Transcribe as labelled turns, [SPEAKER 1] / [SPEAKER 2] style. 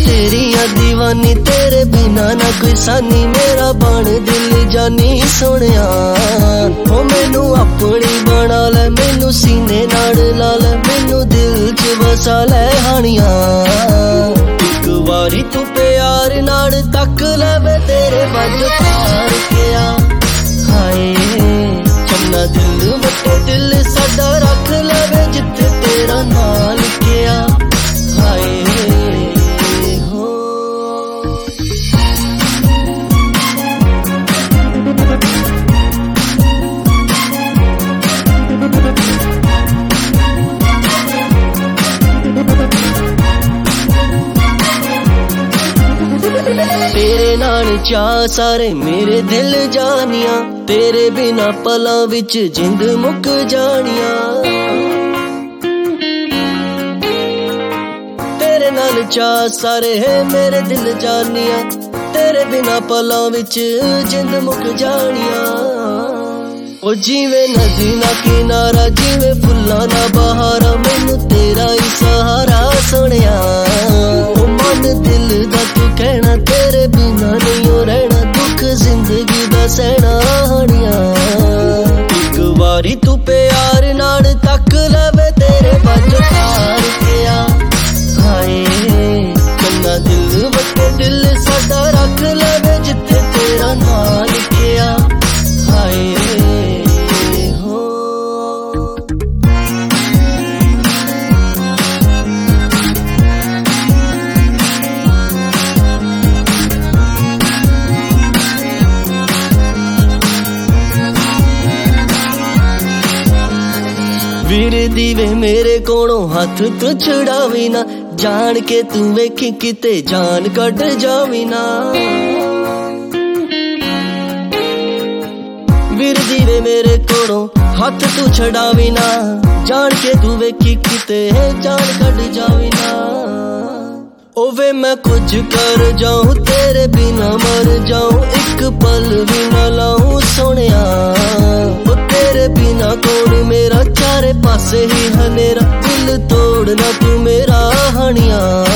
[SPEAKER 1] तेरिया दीवानी, तेरे बिना ना कोई सानी, मेरा बन दिल जानी सोनिया। ओ मैनू अपनी बना ले, मैनू सीने नाल ला ले, मैनू दिल च बसा ले हानिया। एक बारी तू प्यार नाल तक ले, तेरे वज पार के आ हाय। चन्ना दिल वटे दिल साडा रख ले, जिथे तेरा नाम लिखिया हाय। तेरे नाल चाह सारे मेरे दिल जानिया, तेरे बिना पलां विच जिंद मुक जानिया। तेरे नाल चाह सारे है मेरे दिल जानिया, तेरे बिना पलां विच जिंद मुक जानिया। ओ जीवे नदी ना किनारा, जीवे फुल्लां ना बहारा, मैनू तेरा ही सहारा सोनिया। ओ मन दिल दा तू कहना, तेरे बिना नहीं हो रहना, दुख जिंदगी दा सहना हानिया। एक बारी तू प्यार नाल तक ले, तेरे वज पार के आ हाय। कन्ना दिल वटे दिल साडा रख ले, जिथे तेरा नाम लिखिया हाय। वीर दीवे मेरे कोलों हाथ तू छुड़ावी ना, जान के तू वेखी किते जान कट जावी ना। वीर दीवे मेरे कोलों हाथ तू छुड़ावी ना, जान के तू वेखी किते जान कट जावी ना। ओवे मैं कुछ कर जाऊं, तेरे बिना मर जाऊं, एक पल भी ना लाऊं सोनिया। ओ तेरे बिना कौन मेरा, चारे पासे ही हनेरा, दिल तोड़ना तू मेरा हानिया।